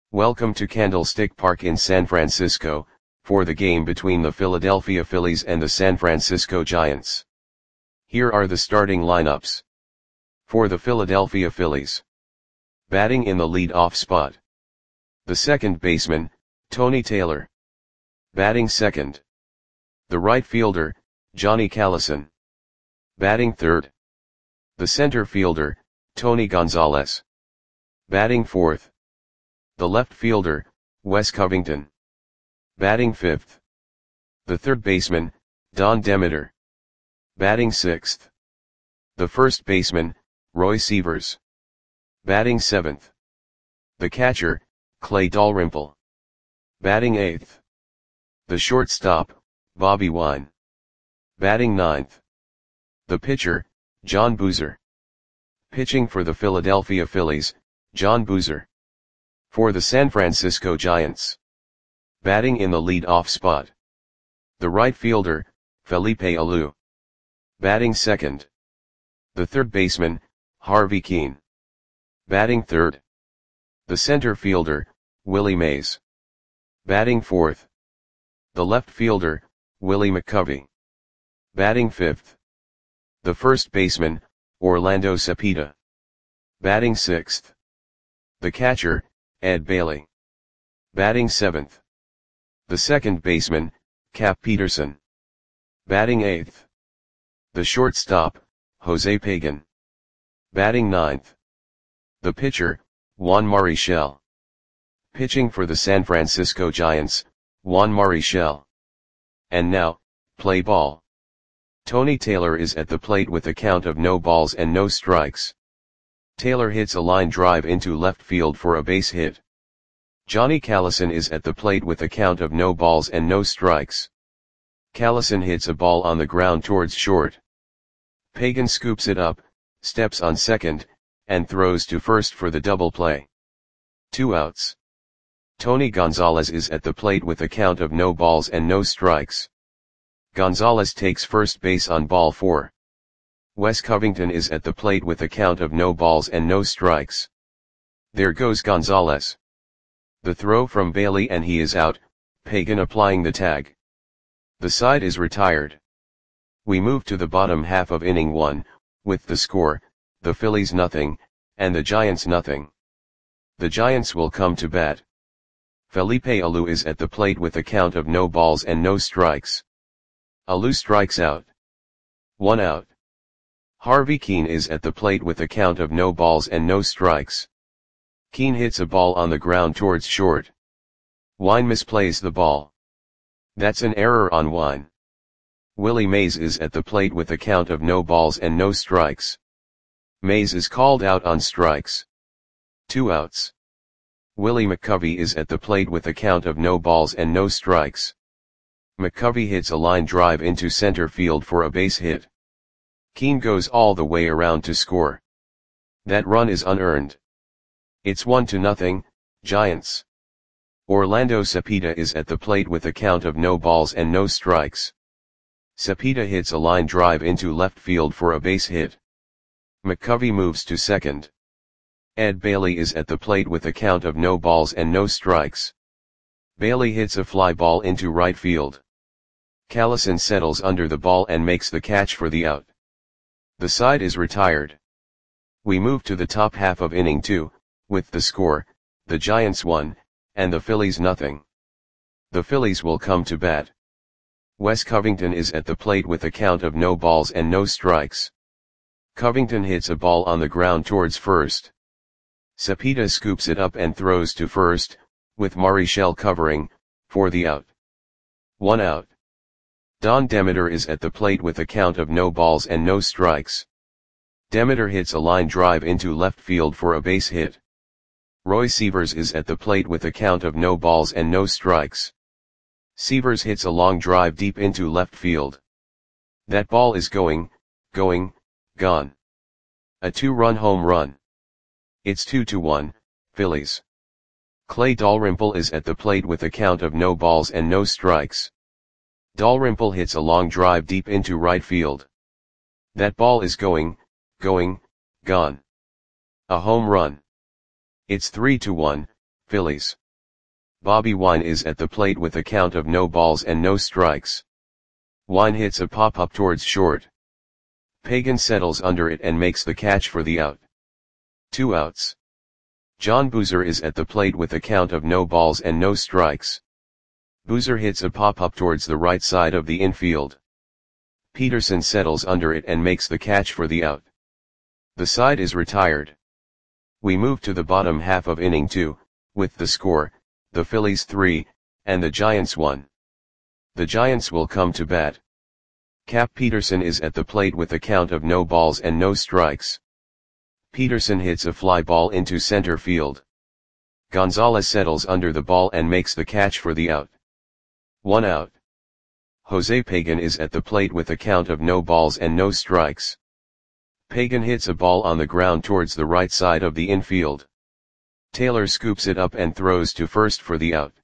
Welcome to Candlestick Park in San Francisco, for the game between the Philadelphia Phillies and the San Francisco Giants. Here are the starting lineups. For the Philadelphia Phillies. Batting in the lead-off spot. The second baseman, Tony Taylor. Batting second. The right fielder, Johnny Callison. Batting third. The center fielder, Tony Gonzalez. Batting fourth. The left fielder, Wes Covington. Batting fifth. The third baseman, Don Demeter. Batting sixth. The first baseman, Roy Sievers. Batting seventh. The catcher, Clay Dalrymple. Batting eighth. The shortstop, Bobby Wine. Batting ninth. The pitcher, John Boozer. Pitching for the Philadelphia Phillies, John Boozer. For the San Francisco Giants. Batting in the lead-off spot. The right fielder, Felipe Alou. Batting second. The third baseman, Harvey Kuenn. Batting third. The center fielder, Willie Mays. Batting fourth. The left fielder, Willie McCovey. Batting fifth. The first baseman, Orlando Cepeda. Batting sixth. The catcher, Ed Bailey. Batting seventh. The second baseman, Cap Peterson. Batting eighth. The shortstop, Jose Pagan. Batting ninth. The pitcher, Juan Marichal. Pitching for the San Francisco Giants, Juan Marichal. And now, play ball. Tony Taylor is at the plate with a count of no balls and no strikes. Taylor hits a line drive into left field for a base hit. Johnny Callison is at the plate with a count of no balls and no strikes. Callison hits a ball on the ground towards short. Pagan scoops it up, steps on second, and throws to first for the double play. 2 outs. Tony Gonzalez is at the plate with a count of no balls and no strikes. Gonzalez takes first base on ball 4. Wes Covington is at the plate with a count of no balls and no strikes. There goes Gonzalez. The throw from Bailey and he is out, Pagan applying the tag. The side is retired. We move to the bottom half of inning 1, with the score, the Phillies nothing, and the Giants nothing. The Giants will come to bat. Felipe Alou is at the plate with a count of no balls and no strikes. Alou strikes out. 1 out. Harvey Kuenn is at the plate with a count of no balls and no strikes. Kuenn hits a ball on the ground towards short. Wine misplays the ball. That's an error on Wine. Willie Mays is at the plate with a count of no balls and no strikes. Mays is called out on strikes. 2 outs. Willie McCovey is at the plate with a count of no balls and no strikes. McCovey hits a line drive into center field for a base hit. Kuenn goes all the way around to score. That run is unearned. It's 1-0, Giants. Orlando Cepeda is at the plate with a count of no balls and no strikes. Cepeda hits a line drive into left field for a base hit. McCovey moves to second. Ed Bailey is at the plate with a count of no balls and no strikes. Bailey hits a fly ball into right field. Callison settles under the ball and makes the catch for the out. The side is retired. We move to the top half of inning 2, with the score, the Giants 1, and the Phillies nothing. The Phillies will come to bat. Wes Covington is at the plate with a count of no balls and no strikes. Covington hits a ball on the ground towards first. Cepeda scoops it up and throws to first, with Marichal covering, for the out. 1 out. Don Demeter is at the plate with a count of no balls and no strikes. Demeter hits a line drive into left field for a base hit. Roy Sievers is at the plate with a count of no balls and no strikes. Sievers hits a long drive deep into left field. That ball is gone. A 2-run home run. It's 2-1, Phillies. Clay Dalrymple is at the plate with a count of no balls and no strikes. Dalrymple hits a long drive deep into right field. That ball is gone. A home run. It's 3-1, Phillies. Bobby Wine is at the plate with a count of no balls and no strikes. Wine hits a pop-up towards short. Pagan settles under it and makes the catch for the out. 2 outs. John Boozer is at the plate with a count of no balls and no strikes. Boozer hits a pop-up towards the right side of the infield. Peterson settles under it and makes the catch for the out. The side is retired. We move to the bottom half of inning 2, with the score, the Phillies 3, and the Giants 1. The Giants will come to bat. Cap Peterson is at the plate with a count of no balls and no strikes. Peterson hits a fly ball into center field. Gonzalez settles under the ball and makes the catch for the out. 1 out. Jose Pagan is at the plate with a count of no balls and no strikes. Pagan hits a ball on the ground towards the right side of the infield. Taylor scoops it up and throws to first for the out.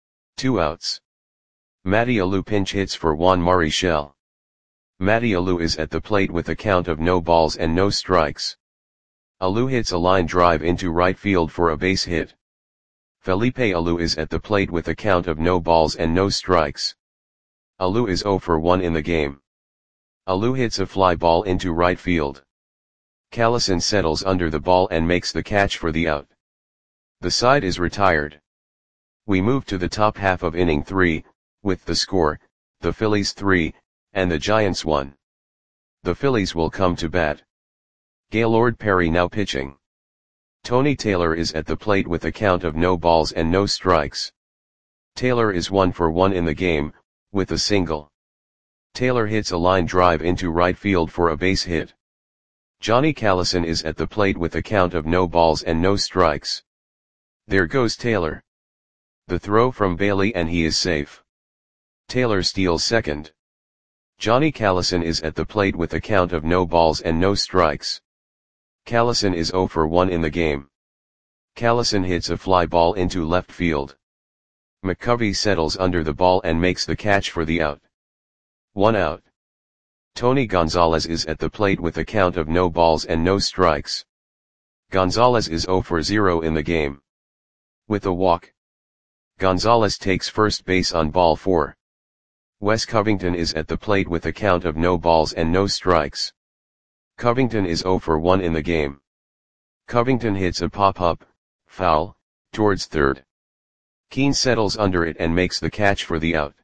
2 outs. Matty Alou pinch hits for Juan Marichal. Matty Alou is at the plate with a count of no balls and no strikes. Alou hits a line drive into right field for a base hit. Felipe Alou is at the plate with a count of no balls and no strikes. Alou is 0 for 1 in the game. Alou hits a fly ball into right field. Callison settles under the ball and makes the catch for the out. The side is retired. We move to the top half of inning 3, with the score, the Phillies 3, and the Giants 1. The Phillies will come to bat. Gaylord Perry now pitching. Tony Taylor is at the plate with a count of no balls and no strikes. Taylor is 1 for 1 in the game, with a single. Taylor hits a line drive into right field for a base hit. Johnny Callison is at the plate with a count of no balls and no strikes. There goes Taylor. The throw from Bailey and he is safe. Taylor steals second. Johnny Callison is at the plate with a count of no balls and no strikes. Callison is 0 for 1 in the game. Callison hits a fly ball into left field. McCovey settles under the ball and makes the catch for the out. 1 out. Tony Gonzalez is at the plate with a count of no balls and no strikes. Gonzalez is 0 for 0 in the game. With a walk. Gonzalez takes first base on ball 4. Wes Covington is at the plate with a count of no balls and no strikes. Covington is 0 for 1 in the game. Covington hits a pop-up, foul, towards third. Keane settles under it and makes the catch for the out.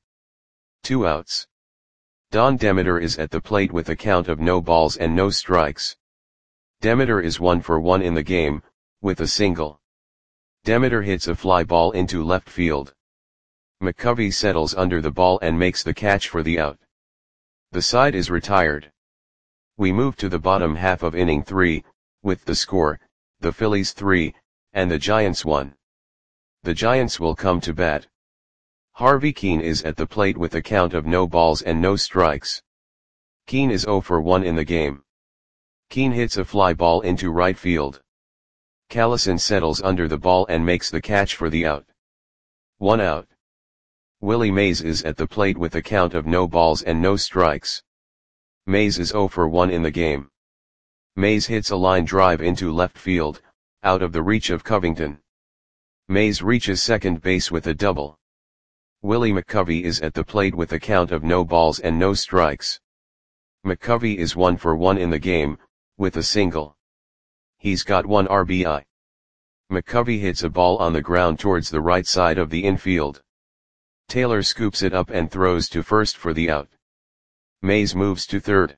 2 outs. Don Demeter is at the plate with a count of no balls and no strikes. Demeter is 1 for 1 in the game, with a single. Demeter hits a fly ball into left field. McCovey settles under the ball and makes the catch for the out. The side is retired. We move to the bottom half of inning 3, with the score, the Phillies 3, and the Giants 1. The Giants will come to bat. Harvey Keane is at the plate with a count of no balls and no strikes. Keane is 0 for 1 in the game. Keane hits a fly ball into right field. Callison settles under the ball and makes the catch for the out. 1 out. Willie Mays is at the plate with a count of no balls and no strikes. Mays is 0 for 1 in the game. Mays hits a line drive into left field, out of the reach of Covington. Mays reaches second base with a double. Willie McCovey is at the plate with a count of no balls and no strikes. McCovey is 1 for 1 in the game, with a single. He's got 1 RBI. McCovey hits a ball on the ground towards the right side of the infield. Taylor scoops it up and throws to first for the out. Mays moves to third.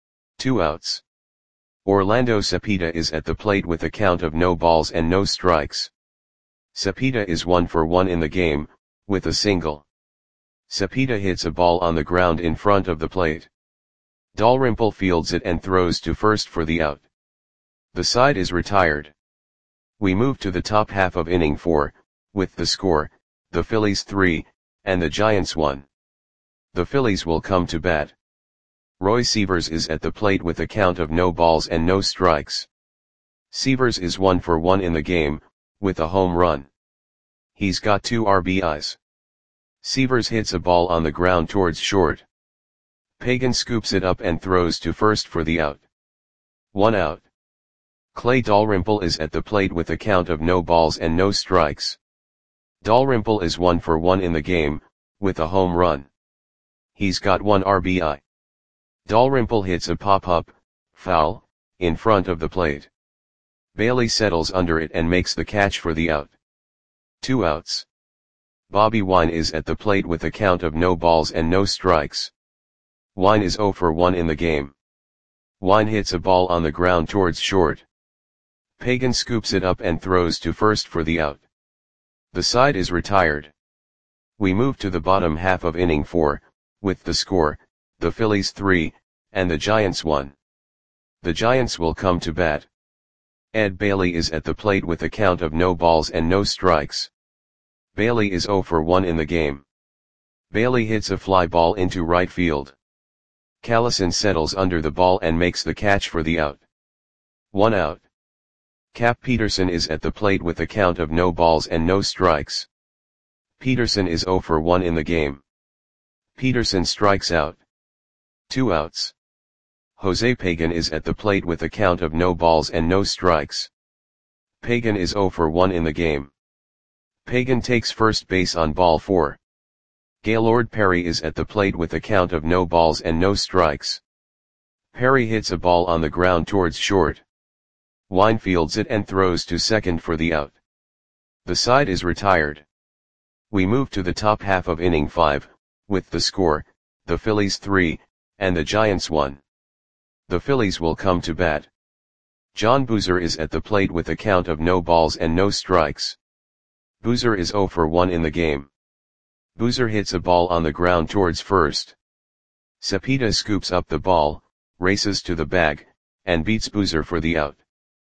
2 outs. Orlando Cepeda is at the plate with a count of no balls and no strikes. Cepeda is 1 for 1 in the game, with a single. Cepeda hits a ball on the ground in front of the plate. Dalrymple fields it and throws to first for the out. The side is retired. We move to the top half of inning 4, with the score, the Phillies 3, and the Giants 1. The Phillies will come to bat. Roy Sievers is at the plate with a count of no balls and no strikes. Sievers is 1 for 1 in the game, with a home run. He's got 2 RBIs. Sievers hits a ball on the ground towards short. Pagan scoops it up and throws to first for the out. 1 out. Clay Dalrymple is at the plate with a count of no balls and no strikes. Dalrymple is 1 for 1 in the game, with a home run. He's got 1 RBI. Dalrymple hits a pop-up, foul, in front of the plate. Bailey settles under it and makes the catch for the out. 2 outs. Bobby Wine is at the plate with a count of no balls and no strikes. Wine is 0 for 1 in the game. Wine hits a ball on the ground towards short. Pagan scoops it up and throws to first for the out. The side is retired. We move to the bottom half of inning 4, with the score, the Phillies 3, and the Giants 1. The Giants will come to bat. Ed Bailey is at the plate with a count of no balls and no strikes. Bailey is 0 for 1 in the game. Bailey hits a fly ball into right field. Callison settles under the ball and makes the catch for the out. 1 out. Cap Peterson is at the plate with a count of no balls and no strikes. Peterson is 0 for 1 in the game. Peterson strikes out. 2 outs. Jose Pagan is at the plate with a count of no balls and no strikes. Pagan is 0 for 1 in the game. Pagan takes first base on ball 4. Gaylord Perry is at the plate with a count of no balls and no strikes. Perry hits a ball on the ground towards short. Wine fields it and throws to second for the out. The side is retired. We move to the top half of inning 5, with the score, the Phillies 3, and the Giants 1. The Phillies will come to bat. John Boozer is at the plate with a count of no balls and no strikes. Boozer is 0 for 1 in the game. Boozer hits a ball on the ground towards first. Cepeda scoops up the ball, races to the bag, and beats Boozer for the out.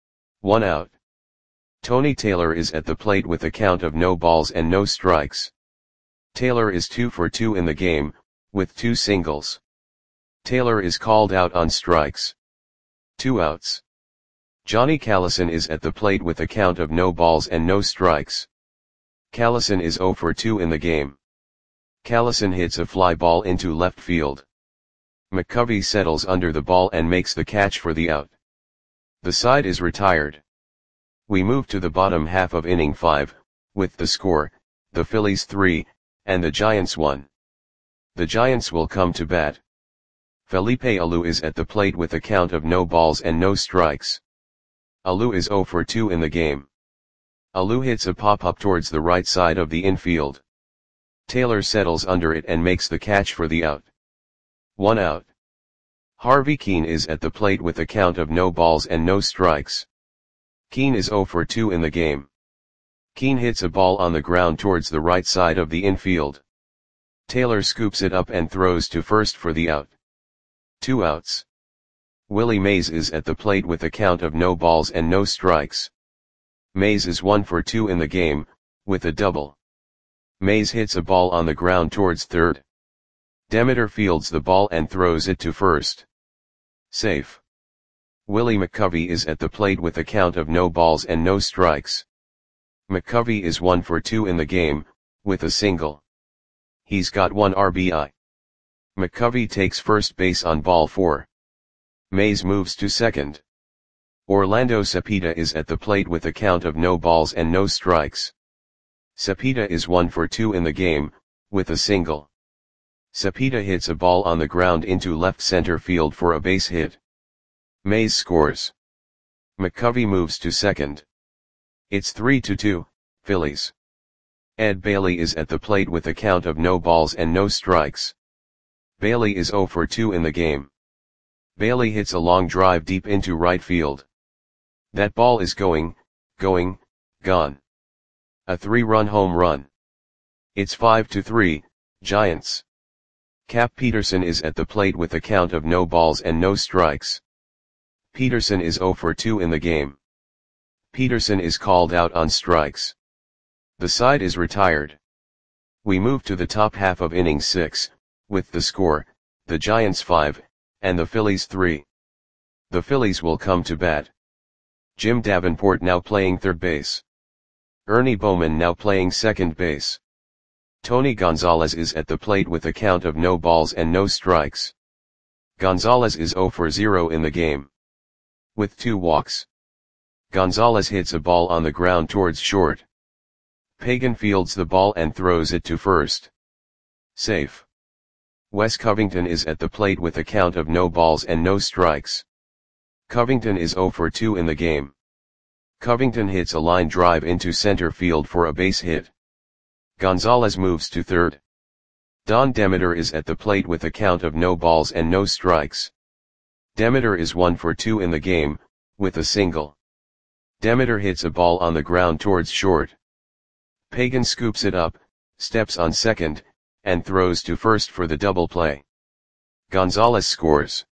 1 out. Tony Taylor is at the plate with a count of no balls and no strikes. Taylor is 2 for 2 in the game, with 2 singles. Taylor is called out on strikes. 2 outs. Johnny Callison is at the plate with a count of no balls and no strikes. Callison is 0 for 2 in the game. Callison hits a fly ball into left field. McCovey settles under the ball and makes the catch for the out. The side is retired. We move to the bottom half of inning 5, with the score, the Phillies 3, and the Giants 1. The Giants will come to bat. Felipe Alou is at the plate with a count of no balls and no strikes. Alou is 0 for 2 in the game. Alou hits a pop-up towards the right side of the infield. Taylor settles under it and makes the catch for the out. 1 out. Harvey Keene is at the plate with a count of no balls and no strikes. Keene is 0 for 2 in the game. Keene hits a ball on the ground towards the right side of the infield. Taylor scoops it up and throws to first for the out. 2 outs. Willie Mays is at the plate with a count of no balls and no strikes. Mays is 1 for 2 in the game, with a double. Mays hits a ball on the ground towards third. Demeter fields the ball and throws it to first. Safe. Willie McCovey is at the plate with a count of no balls and no strikes. McCovey is 1 for 2 in the game, with a single. He's got 1 RBI. McCovey takes first base on ball 4. Mays moves to second. Orlando Cepeda is at the plate with a count of no balls and no strikes. Cepeda is 1 for 2 in the game, with a single. Cepeda hits a ball on the ground into left center field for a base hit. Mays scores. McCovey moves to second. It's 3-2, Phillies. Ed Bailey is at the plate with a count of no balls and no strikes. Bailey is 0 for 2 in the game. Bailey hits a long drive deep into right field. That ball is gone. A 3-run home run. It's 5-3, Giants. Cap Peterson is at the plate with a count of no balls and no strikes. Peterson is 0 for 2 in the game. Peterson is called out on strikes. The side is retired. We move to the top half of inning 6, with the score, the Giants 5, and the Phillies 3. The Phillies will come to bat. Jim Davenport now playing third base. Ernie Bowman now playing second base. Tony Gonzalez is at the plate with a count of no balls and no strikes. Gonzalez is 0 for 0 in the game, with 2 walks. Gonzalez hits a ball on the ground towards short. Pagan fields the ball and throws it to first. Safe. Wes Covington is at the plate with a count of no balls and no strikes. Covington is 0 for 2 in the game. Covington hits a line drive into center field for a base hit. Gonzalez moves to third. Don Demeter is at the plate with a count of no balls and no strikes. Demeter is 1 for 2 in the game, with a single. Demeter hits a ball on the ground towards short. Pagan scoops it up, steps on second, and throws to first for the double play. Gonzalez scores.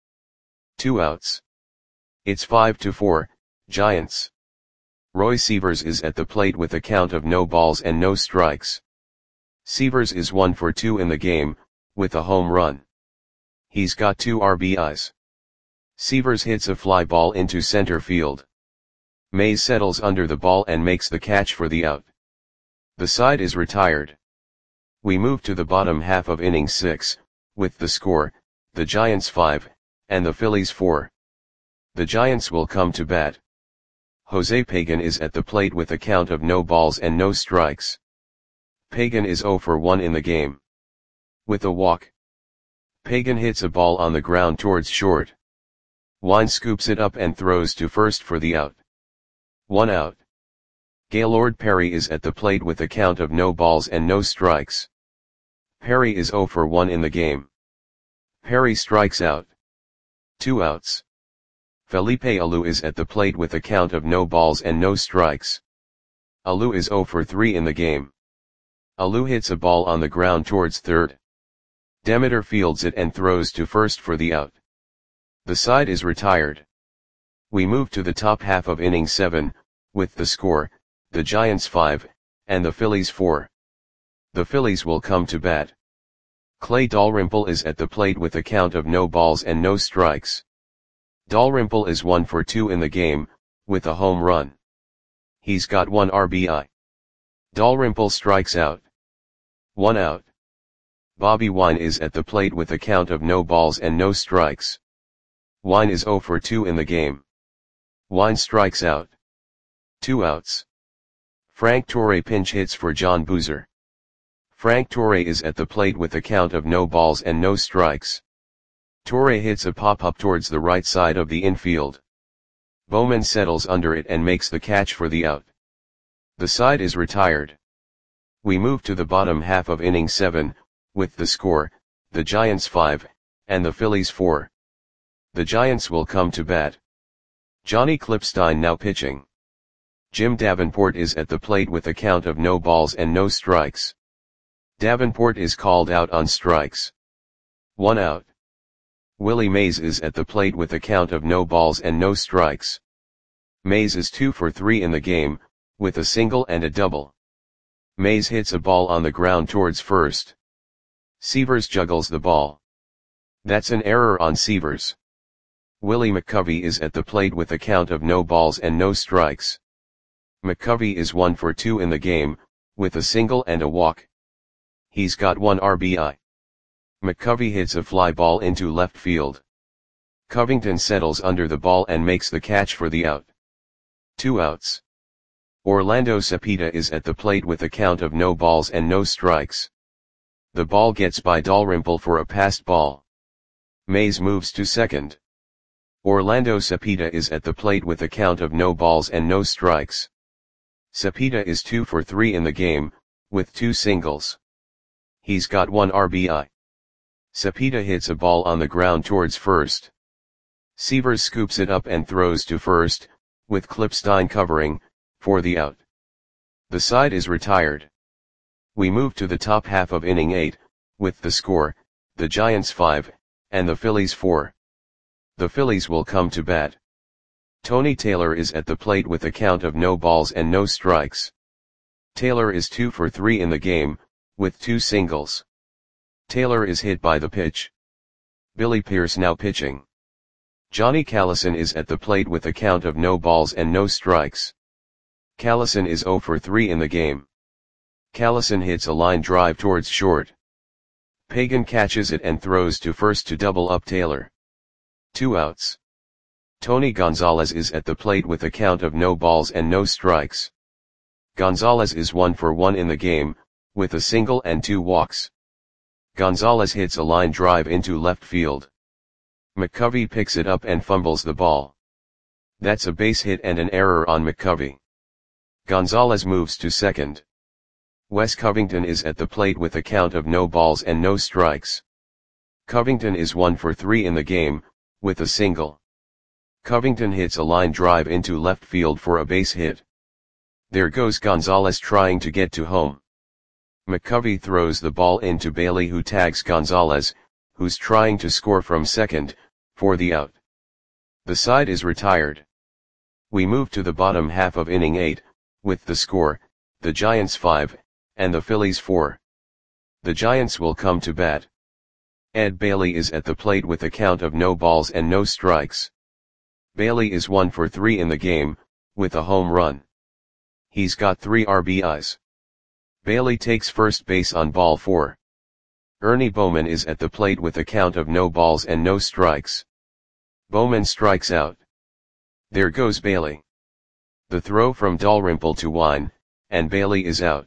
2 outs. It's 5-4, Giants. Roy Sievers is at the plate with a count of no balls and no strikes. Sievers is 1 for 2 in the game, with a home run. He's got 2 RBIs. Sievers hits a fly ball into center field. Mays settles under the ball and makes the catch for the out. The side is retired. We move to the bottom half of inning 6, with the score, the Giants 5, and the Phillies 4. The Giants will come to bat. Jose Pagan is at the plate with a count of no balls and no strikes. Pagan is 0 for 1 in the game. With a walk. Pagan hits a ball on the ground towards short. Wine scoops it up and throws to first for the out. 1 out. Gaylord Perry is at the plate with a count of no balls and no strikes. Perry is 0 for 1 in the game. Perry strikes out. 2 outs. Felipe Alou is at the plate with a count of no balls and no strikes. Alou is 0 for 3 in the game. Alou hits a ball on the ground towards third. Demeter fields it and throws to first for the out. The side is retired. We move to the top half of inning 7, with the score, the Giants 5, and the Phillies 4. The Phillies will come to bat. Clay Dalrymple is at the plate with a count of no balls and no strikes. Dalrymple is 1 for 2 in the game, with a home run. He's got 1 RBI. Dalrymple strikes out. 1 out. Bobby Wine is at the plate with a count of no balls and no strikes. Wine is 0 for 2 in the game. Wine strikes out. 2 outs. Frank Torre pinch hits for John Boozer. Frank Torre is at the plate with a count of no balls and no strikes. Torre hits a pop-up towards the right side of the infield. Bowman settles under it and makes the catch for the out. The side is retired. We move to the bottom half of inning 7, with the score, the Giants 5, and the Phillies 4. The Giants will come to bat. Johnny Klipstein now pitching. Jim Davenport is at the plate with a count of no balls and no strikes. Davenport is called out on strikes. 1 out. Willie Mays is at the plate with a count of no balls and no strikes. Mays is 2 for 3 in the game, with a single and a double. Mays hits a ball on the ground towards first. Sievers juggles the ball. That's an error on Sievers. Willie McCovey is at the plate with a count of no balls and no strikes. McCovey is 1 for 2 in the game, with a single and a walk. He's got 1 RBI. McCovey hits a fly ball into left field. Covington settles under the ball and makes the catch for the out. 2 outs. Orlando Cepeda is at the plate with a count of no balls and no strikes. The ball gets by Dalrymple for a passed ball. Mays moves to second. Orlando Cepeda is at the plate with a count of no balls and no strikes. Cepeda is 2 for 3 in the game, with 2 singles. He's got 1 RBI. Cepeda hits a ball on the ground towards first. Sievers scoops it up and throws to first, with Klipstein covering, for the out. The side is retired. We move to the top half of inning 8, with the score, the Giants 5, and the Phillies 4. The Phillies will come to bat. Tony Taylor is at the plate with a count of no balls and no strikes. Taylor is 2 for 3 in the game, with 2 singles. Taylor is hit by the pitch. Billy Pierce now pitching. Johnny Callison is at the plate with a count of no balls and no strikes. Callison is 0 for 3 in the game. Callison hits a line drive towards short. Pagan catches it and throws to first to double up Taylor. 2 outs. Tony Gonzalez is at the plate with a count of no balls and no strikes. Gonzalez is 1 for 1 in the game, with a single and 2 walks. Gonzalez hits a line drive into left field. McCovey picks it up and fumbles the ball. That's a base hit and an error on McCovey. Gonzalez moves to second. Wes Covington is at the plate with a count of no balls and no strikes. Covington is 1 for 3 in the game, with a single. Covington hits a line drive into left field for a base hit. There goes Gonzalez trying to get to home. McCovey throws the ball into Bailey, who tags Gonzalez, who's trying to score from second, for the out. The side is retired. We move to the bottom half of inning 8, with the score, the Giants 5, and the Phillies 4. The Giants will come to bat. Ed Bailey is at the plate with a count of no balls and no strikes. Bailey is 1 for 3 in the game, with a home run. He's got 3 RBIs. Bailey takes first base on ball 4. Ernie Bowman is at the plate with a count of no balls and no strikes. Bowman strikes out. There goes Bailey. The throw from Dalrymple to Wine, and Bailey is out.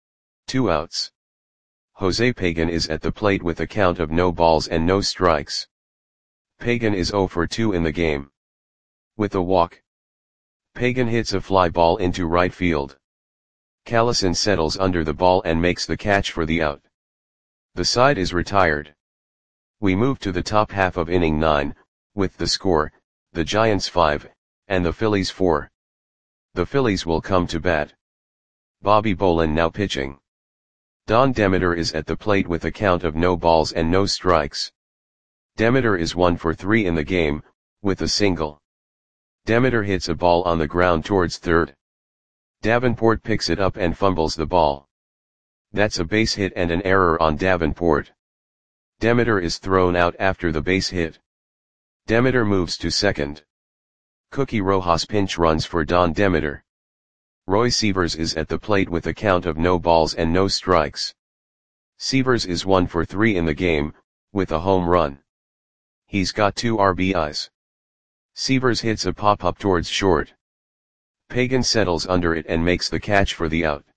2 outs. Jose Pagan is at the plate with a count of no balls and no strikes. Pagan is 0 for 2 in the game. With a walk. Pagan hits a fly ball into right field. Callison settles under the ball and makes the catch for the out. The side is retired. We move to the top half of inning 9, with the score, the Giants 5, and the Phillies 4. The Phillies will come to bat. Bobby Bolin now pitching. Don Demeter is at the plate with a count of no balls and no strikes. Demeter is 1 for 3 in the game, with a single. Demeter hits a ball on the ground towards third. Davenport picks it up and fumbles the ball. That's a base hit and an error on Davenport. Demeter is thrown out after the base hit. Demeter moves to second. Cookie Rojas pinch runs for Don Demeter. Roy Sievers is at the plate with a count of no balls and no strikes. Sievers is 1 for 3 in the game, with a home run. He's got 2 RBIs. Sievers hits a pop-up towards short. Pagan settles under it and makes the catch for the out.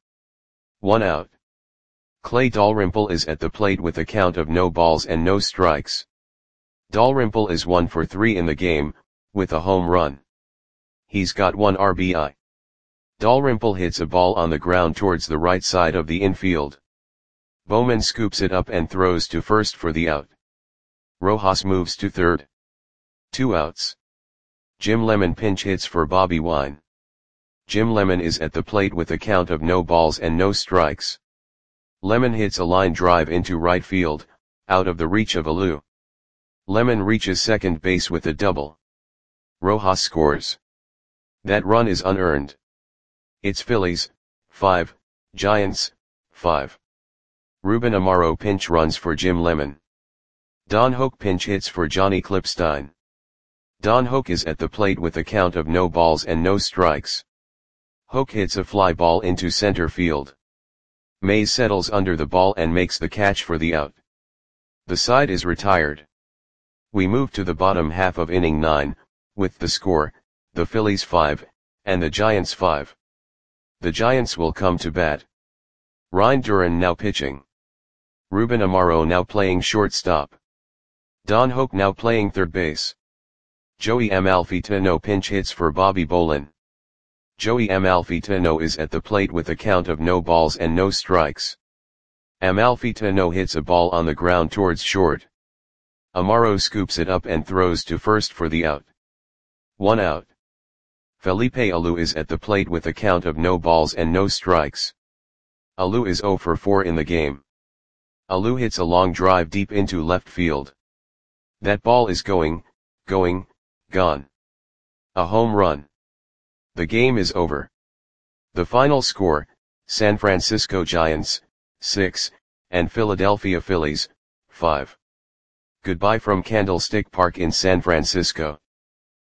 1 out. Clay Dalrymple is at the plate with a count of no balls and no strikes. Dalrymple is 1 for 3 in the game, with a home run. He's got 1 RBI. Dalrymple hits a ball on the ground towards the right side of the infield. Bowman scoops it up and throws to first for the out. Rojas moves to third. 2 outs. Jim Lemon pinch hits for Bobby Wine. Jim Lemon is at the plate with a count of no balls and no strikes. Lemon hits a line drive into right field, out of the reach of Alou. Lemon reaches second base with a double. Rojas scores. That run is unearned. It's Phillies, 5, Giants, 5. Ruben Amaro pinch runs for Jim Lemon. Don Hoke pinch hits for Johnny Klipstein. Don Hoke is at the plate with a count of no balls and no strikes. Hoke hits a fly ball into center field. Mays settles under the ball and makes the catch for the out. The side is retired. We move to the bottom half of inning 9, with the score, the Phillies 5, and the Giants 5. The Giants will come to bat. Ryan Duran now pitching. Ruben Amaro now playing shortstop. Don Hoke now playing third base. Joey Amalfitano pinch hits for Bobby Bolin. Joey Amalfitano is at the plate with a count of no balls and no strikes. Amalfitano hits a ball on the ground towards short. Amaro scoops it up and throws to first for the out. 1 out. Felipe Alou is at the plate with a count of no balls and no strikes. Alou is 0 for 4 in the game. Alou hits a long drive deep into left field. That ball is gone. A home run. The game is over. The final score, San Francisco Giants, 6, and Philadelphia Phillies, 5. Goodbye from Candlestick Park in San Francisco.